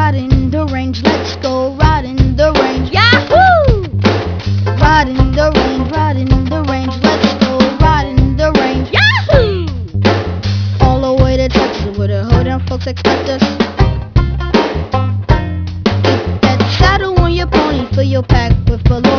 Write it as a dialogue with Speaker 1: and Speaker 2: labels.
Speaker 1: riding the range. Let's go riding the range.
Speaker 2: Yahoo!
Speaker 1: Riding the range, riding the range. Let's go riding the range.
Speaker 2: Yahoo!
Speaker 1: All the way to Texas where the hood and folks expect us. Keep that saddle on your pony, fill your pack with a